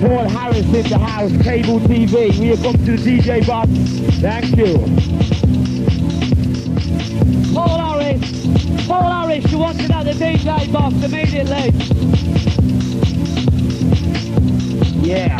Paul Harris in the house, Cable TV. We have come to the DJ box. Thank you. Paul Harris, you want to know the DJ box immediately. Yeah.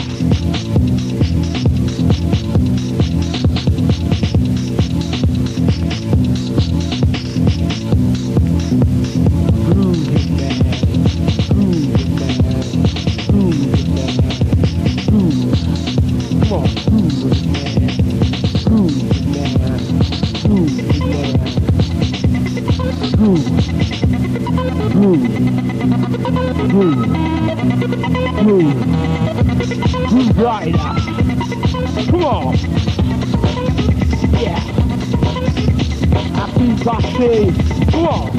Right now. Come on. Yeah. Happy birthday. Come on.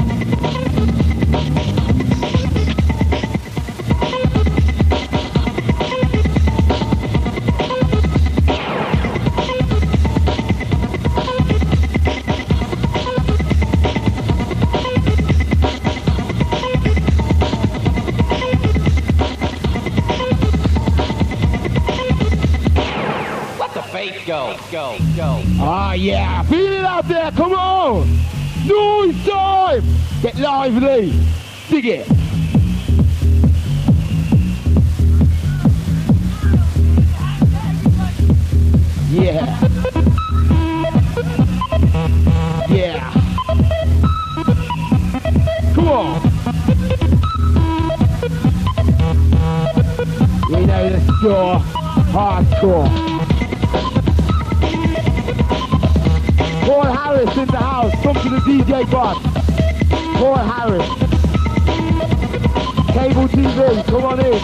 Go. Ah, yeah. Feel it out there. Come on. Noise time. Get lively. Dig it. Yeah. Yeah. Come on. You know the score. Hardcore. Paul Harris in the house, come to the DJ box. Paul Harris. Cable TV, come on in.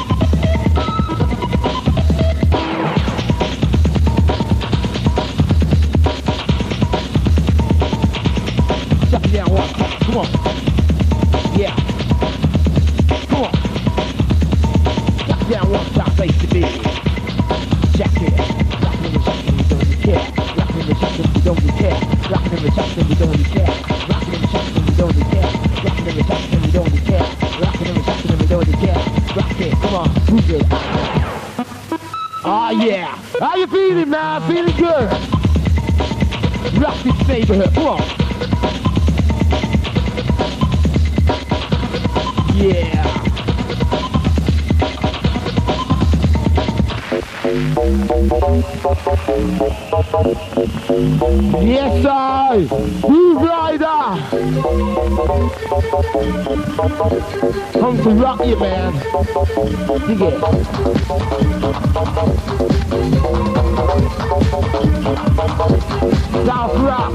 Shut it down, one. Come on. Yeah. Come on. Shut it down, one top face to be. Jack it. Rockin' the shotgun, we don't care. Rockin' the shotgun, we don't care. Rockin' in the shotgun, we don't care. Rockin' in the shotgun, we don't care. Rockin' in the shotgun, we don't care. Rockin' in the shotgun, we don't care. Rock it, come on, move it. Ah, yeah. How you feeling, man? Feeling good? Rock this neighborhood, come on. Yeah. Yes, I. Groove Rider. Come to rock you, man. Dig it. South Rock.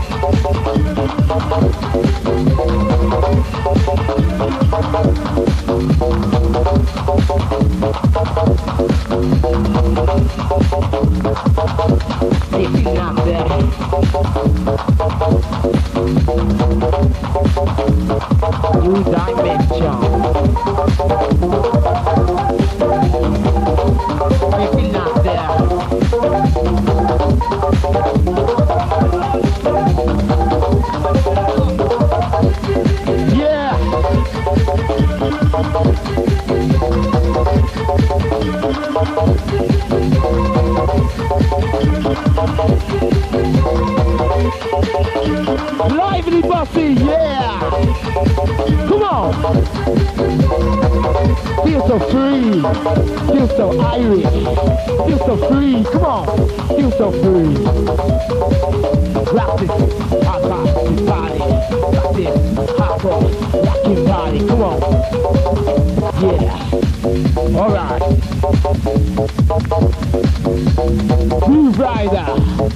If you're not there, New Dimension. If you're not there, yeah. Lively Bussy, yeah! Come on! Feel so free! Feel so Irish! Feel so free! Come on! Feel so free! Rock this hot box body! Rock this hot box rocking body! Come on! Yeah! Alright! Groove Rider!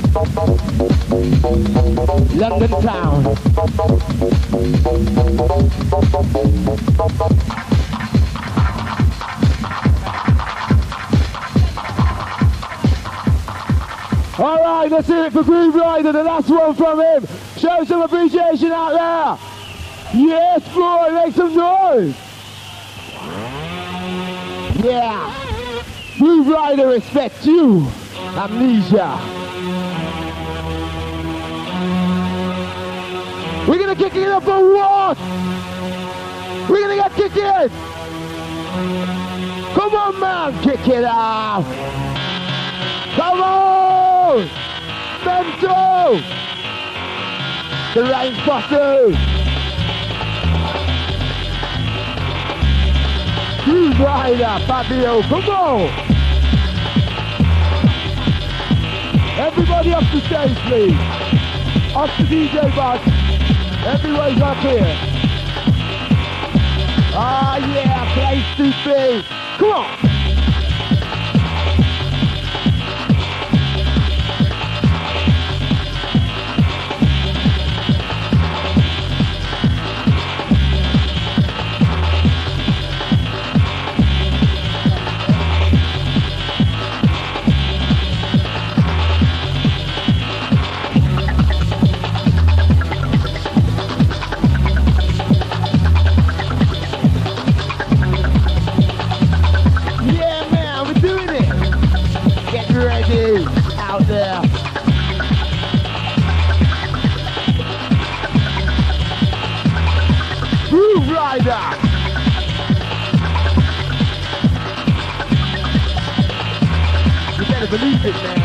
London town. All right, let's hear it for Groove Rider, the last one from him. Show some appreciation out there. Yes, boy, make some noise. Yeah. Groove Rider, respect you. Amnesia. We're gonna kick it up for what? We're gonna get kicked in. Come on, man, kick it off. Come on, Mento. The Rainbusters. Groove Rider, Fabio, come on. Everybody up the stage, please. Up the DJ bus. Everybody's up here. Ah, yeah, place to be. Come on. Out there. Groove Rider. You better believe it, man.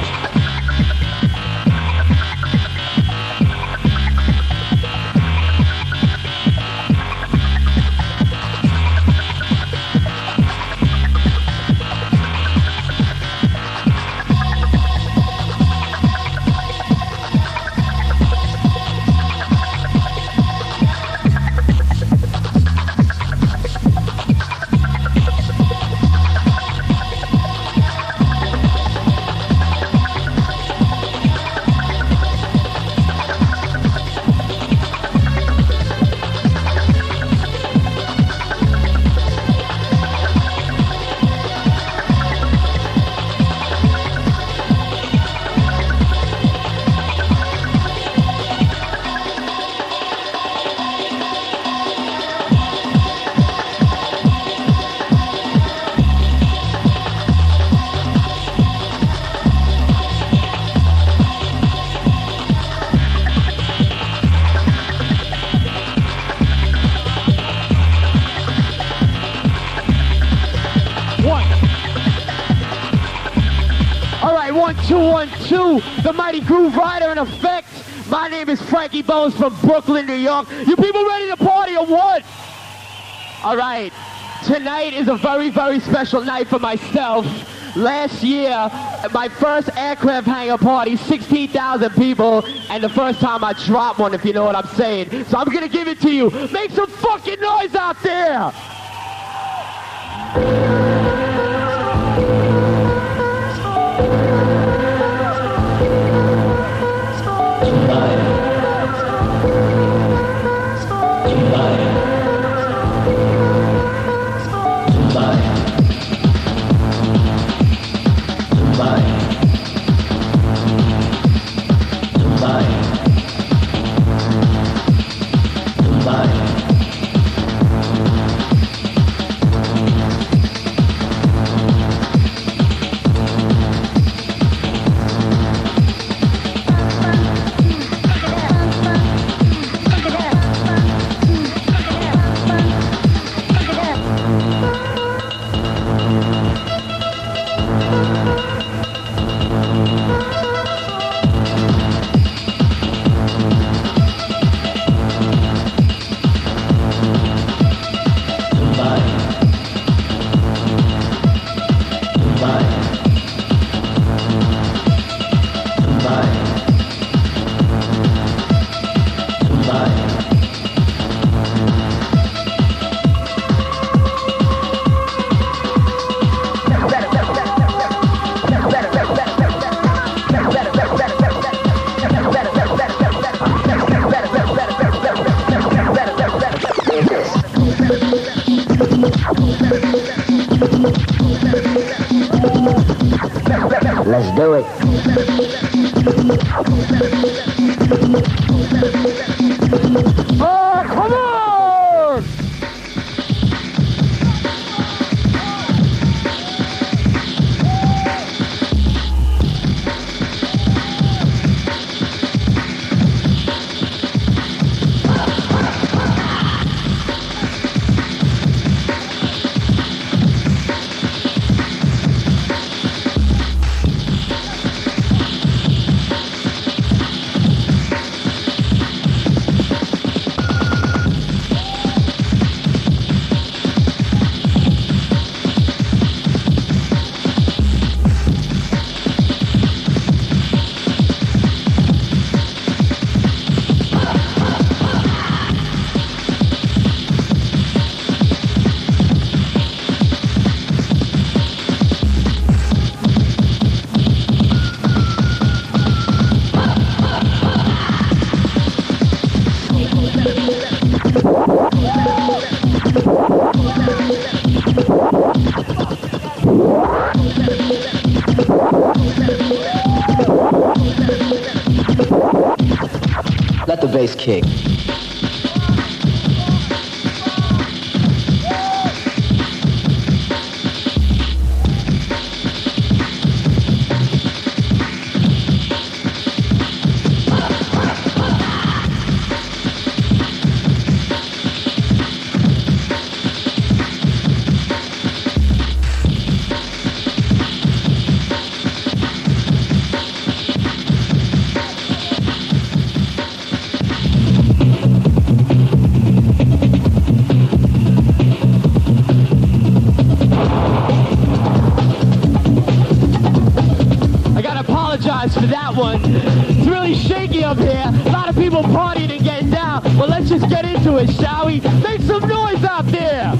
The mighty Groove Rider in effect. My name is Frankie Bones from Brooklyn, New York. You people ready to party or what? All right. Tonight is a very, very special night for myself. Last year, my first aircraft hangar party, 16,000 people, and the first time I dropped one, if you know what I'm saying. So I'm gonna give it to you. Make some fucking noise out there! Let's do it. Oh, come on! bass kick. For that one. It's really shaky up here. A lot of people partying and getting down. Well, let's just get into it, shall we? Make some noise out there!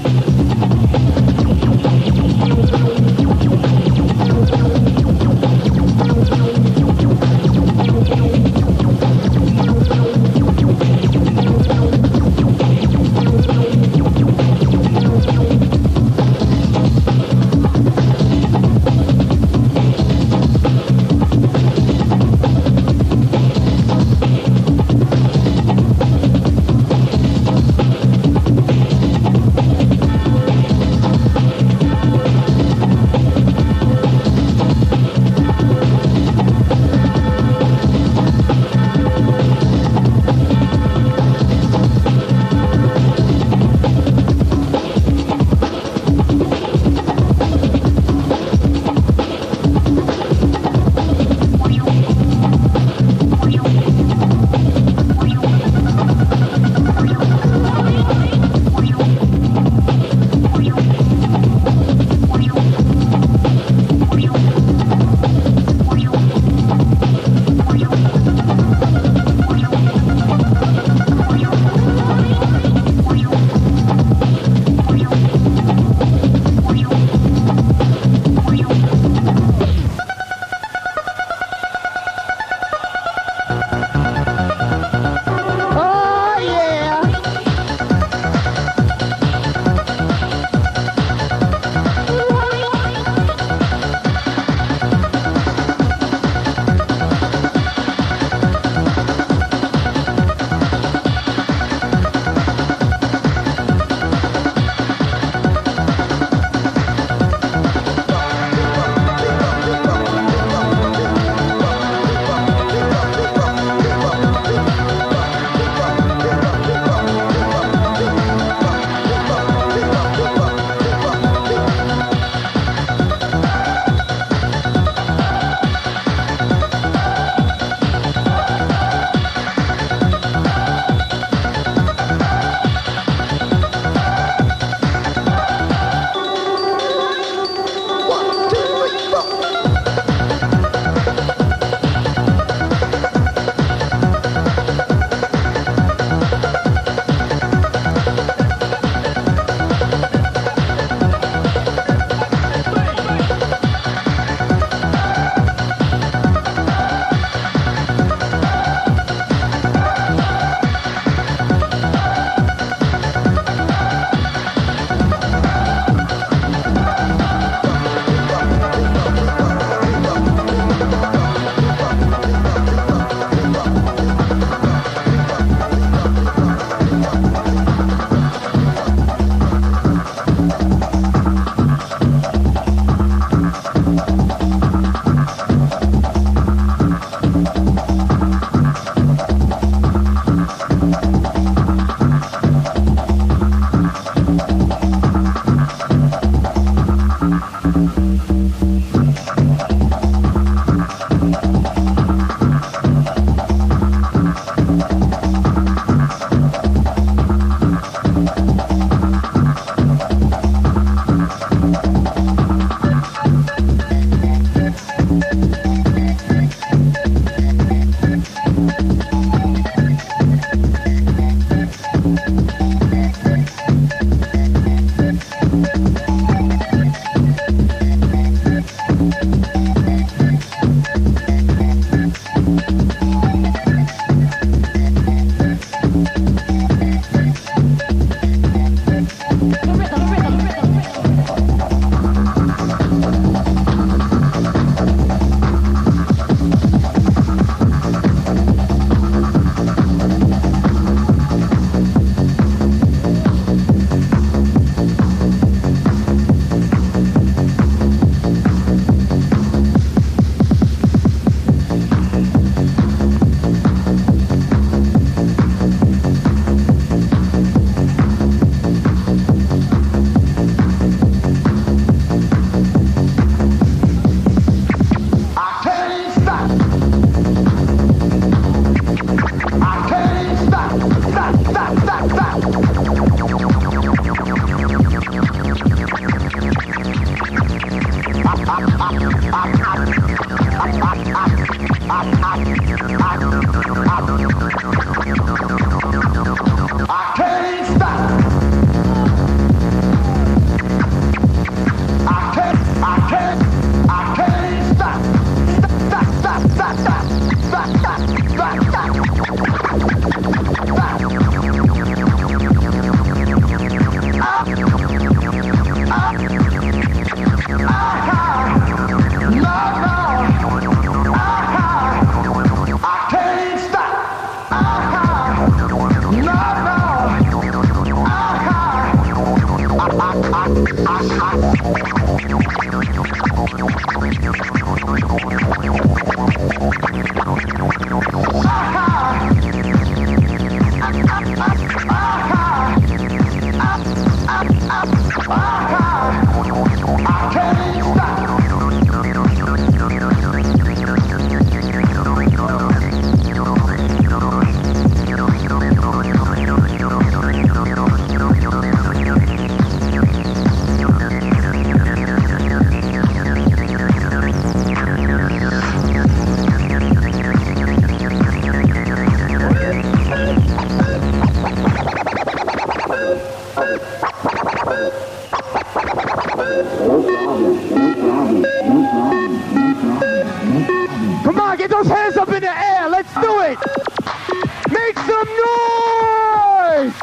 Come on, get those hands up in the air. Let's do it. Make some noise.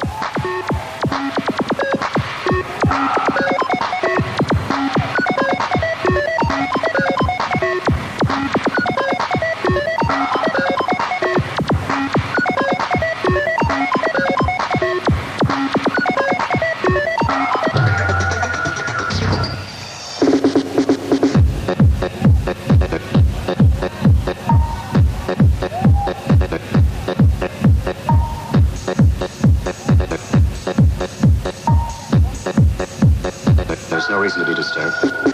There's no reason to be disturbed.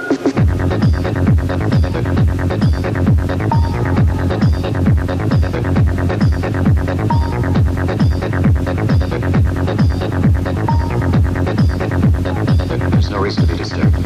There's no reason to be disturbed.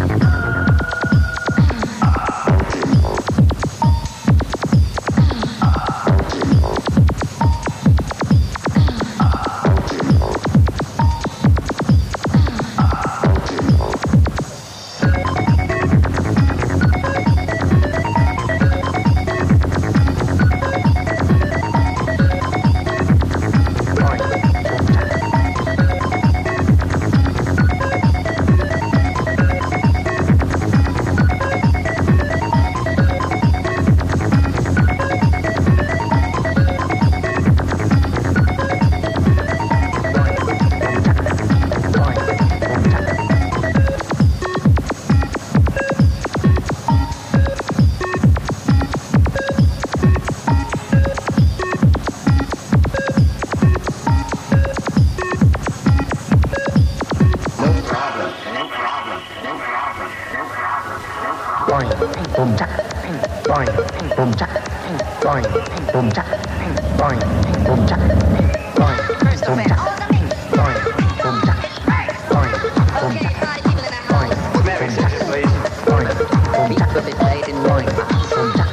boom chắc, boing, boom chắc, boing, boom chắc, boing, boom chắc, boing, boom chắc, boing, boom chắc, boing, boom chắc, boing, boom chắc, boing, boom chắc, boing, boom chắc, boing, boom chắc, boing, boom chắc.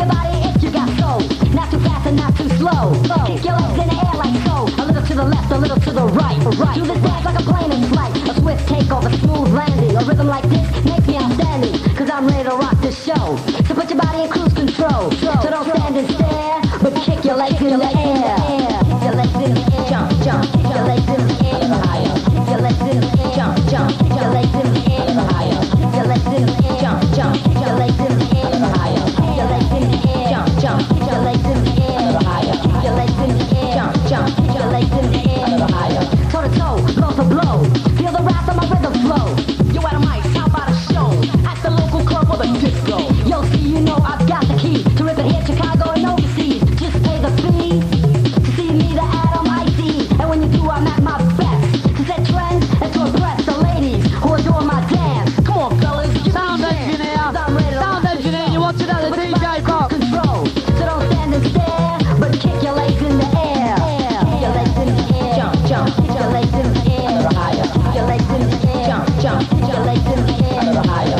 your body if you got soul. Not too fast and not too slow. Kick your legs in the air like so. A little to the left, a little to the right. Do this dance like a plane in flight. A swift takeoff, a smooth landing. A rhythm like this makes me outstanding. Cause I'm ready to rock this show. So put your body in cruise control. So don't stand and stare, but kick your legs in the air. Kick your legs in the air. Jump, jump. Kick your legs in the air. Higher. Kick your legs in the air. Jump, jump. Kick your legs in the air. Higher. Kick your legs in the air. Jump, jump. Kick your legs in the air. Higher. Kick your legs in the air. Jump, jump. Kick your legs in the air. Higher. Kick your legs in the air. Jump, jump. Kick your legs in the air. Higher. Toe to toe, blow for blow. Feel the wrath of my rhythm flow. Yo, at a mic, how about a show? At the local club or the disco. Yo, see, you know I've got the key to rip it here, Chicago and overseas. Just pay the fee to see me, the ad on my ID. And when you do, I'm at my best to set trends and to impress the ladies who adore my dance. Come on, fellas, give Sound me a chance. engineer. 'Cause I'm ready to Sound rock this engineer, show. you want to know the Put your DJ body in box. control. So don't stand and stare, but kick your legs in the air. Kick your legs in the air. Jump, jump. Kick your legs in the air. Higher. Kick your legs in the air. Jump, jump. Kick your legs in the air. Higher.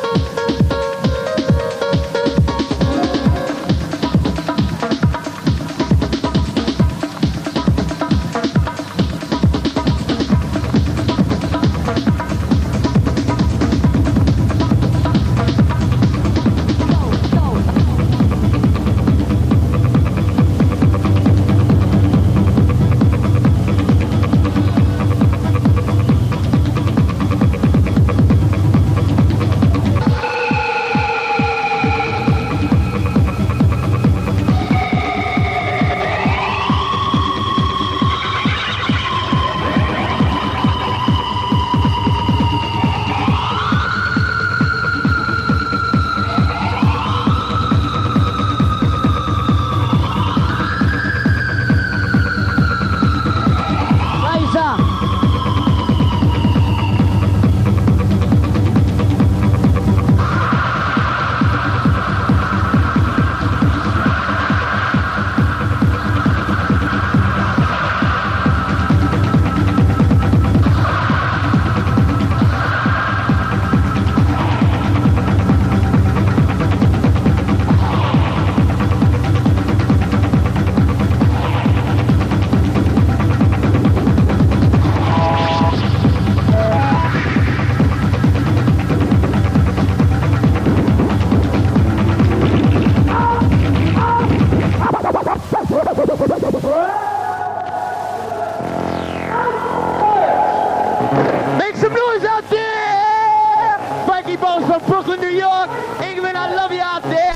Razor. Make some noise out there! Frankie Bones from Brooklyn, New York. England, I love you out there.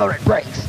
whenever it breaks.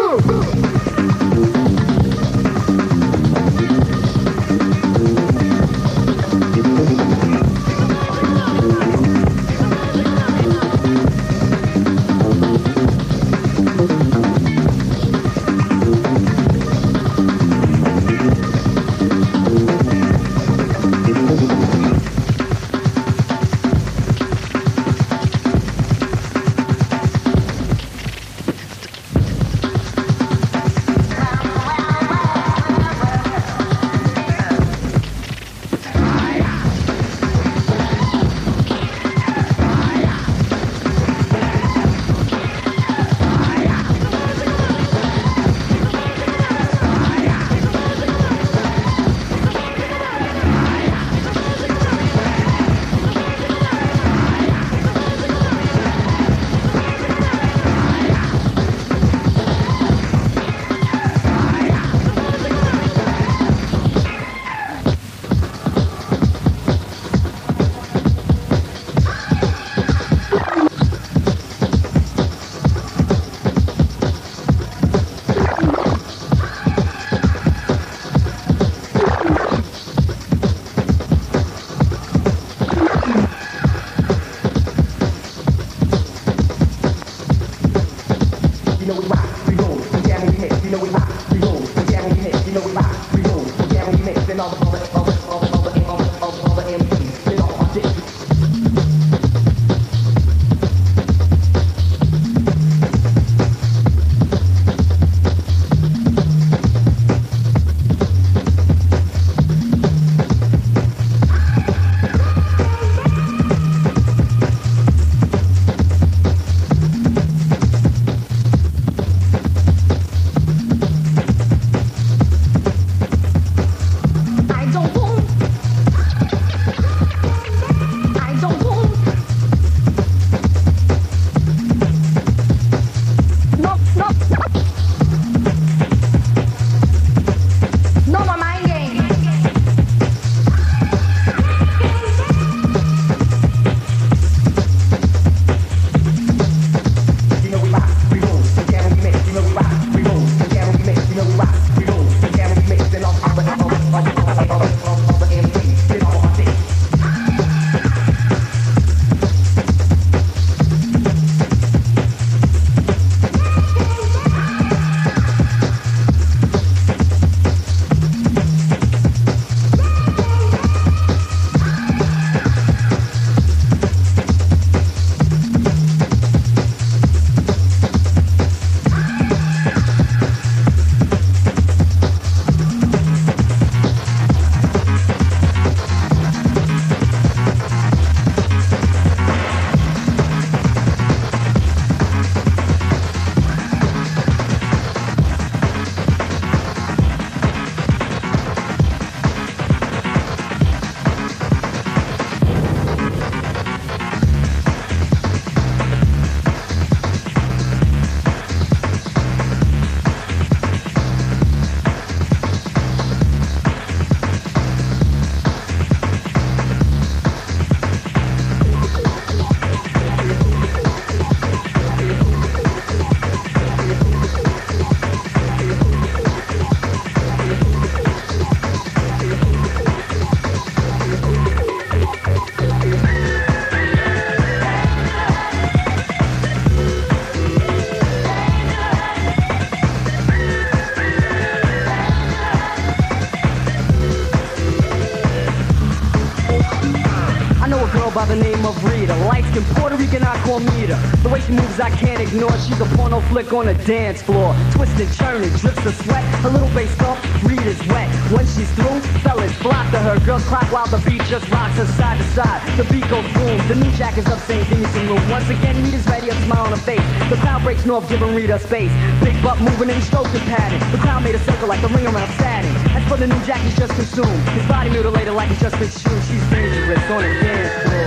by the name of Rita. Light-skinned Puerto Rican, I call Mita. The way she moves, I can't ignore. She's a porno flick on a dance floor. Twisted, churning, drips of sweat. Her little bass thump, Rita's wet. When she's through, fellas flock to her. Girls clock while the beat just rocks her side to side. The beat goes boom. The new jack is up saying, give me some room. Once again, Rita's ready, a smile on her face. The crowd breaks north, giving Rita space. Big butt moving and stroking pattern. The crowd made a circle like a ring around satin. As for the new jack, he's just consumed. His body mutilated like he's just been shoes. She's dangerous on a dance floor.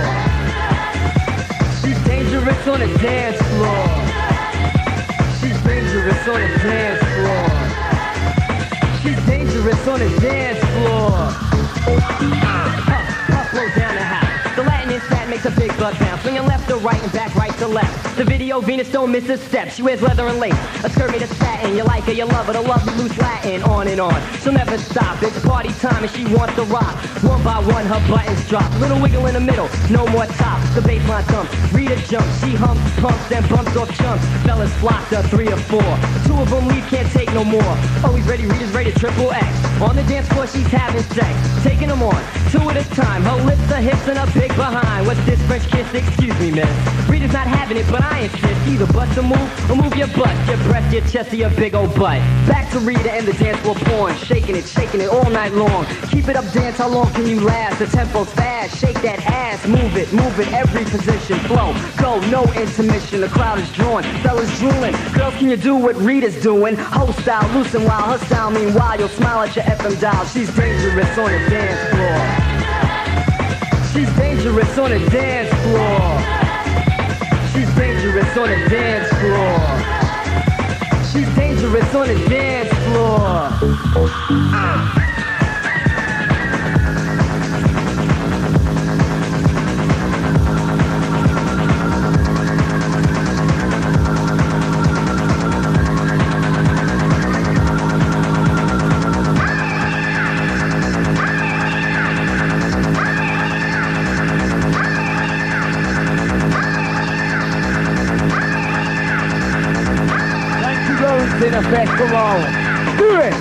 She's dangerous on a dance floor. She's dangerous on a dance floor. She's dangerous on a dance floor. Blow down the house. The Latin is fat makes a big butt bounce. Swinging left to right and back right to left. The video Venus don't miss a step. She wears leather and lace, a skirt made of satin. You like her, you love her, the love you loose Latin. On and on, she'll never stop. It's party time and she wants to rock. One by one, her buttons drop. Little wiggle in the middle, no more top. The baseline thumps, Rita jumps. She humps, pumps, then bumps off chumps. Fellas flock to 3 or 4. 2 of them leave, can't take no more. Always ready, Rita's rated triple X. On the dance floor, she's having sex. Taking them on, 2 at a time. Her lips, her hips, and her big behind. What's this French kiss? Excuse me, miss. Rita's not having it, but I insist. Either bust a move or move your butt, your breast, your chest, or your big old butt. Back to Rita and the dance floor porn. Shaking it all night long. Keep it up, dance, how long can you last? The tempo's fast, shake that ass. Move it, every position. Flow, go, no intermission. The crowd is drawn, fellas drooling. Girls, can you do what Rita's doing? Whole style, loose and wild. Her style, meanwhile, you'll smile at your FM dial. She's dangerous on the dance floor. She's dangerous on the dance floor. She's dangerous on the dance floor. She's dangerous on the dance floor. In effect, come on. Do it!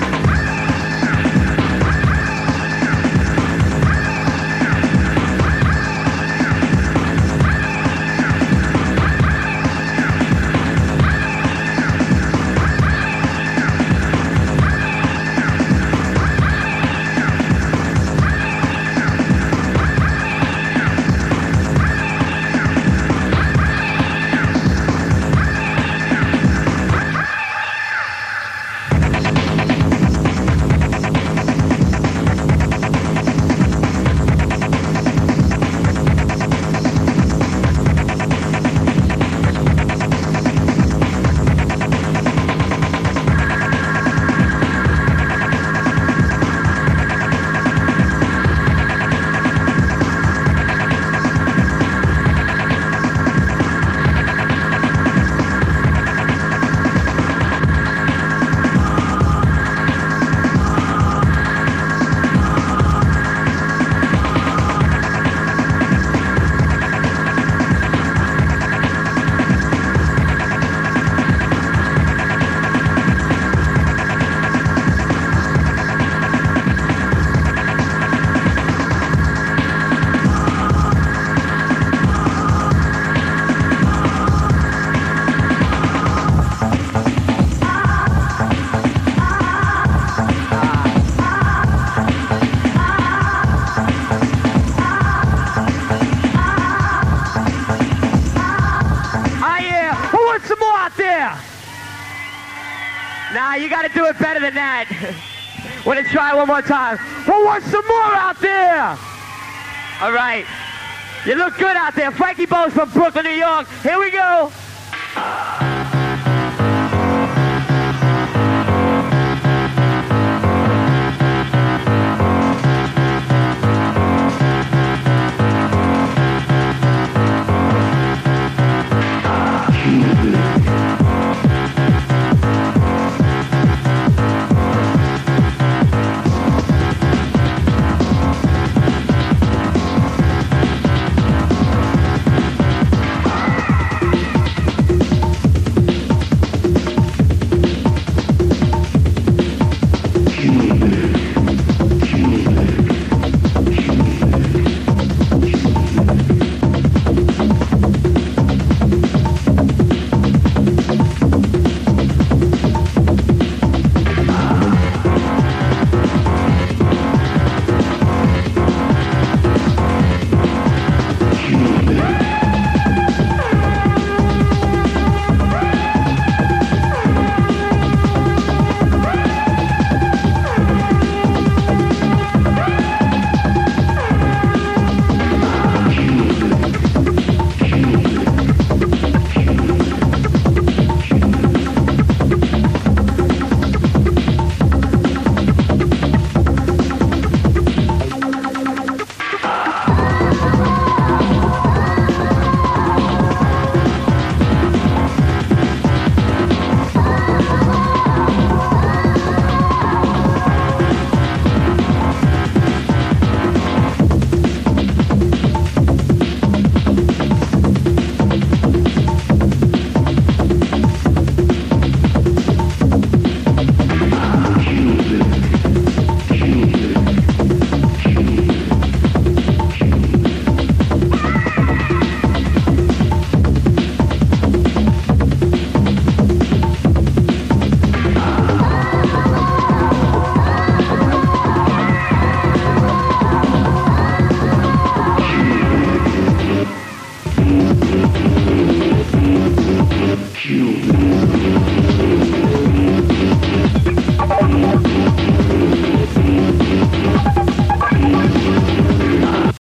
Nah, you gotta do it better than that. Wanna try one more time? Who wants some more out there? All right. You look good out there. Frankie Bones from Brooklyn, New York. Here we go.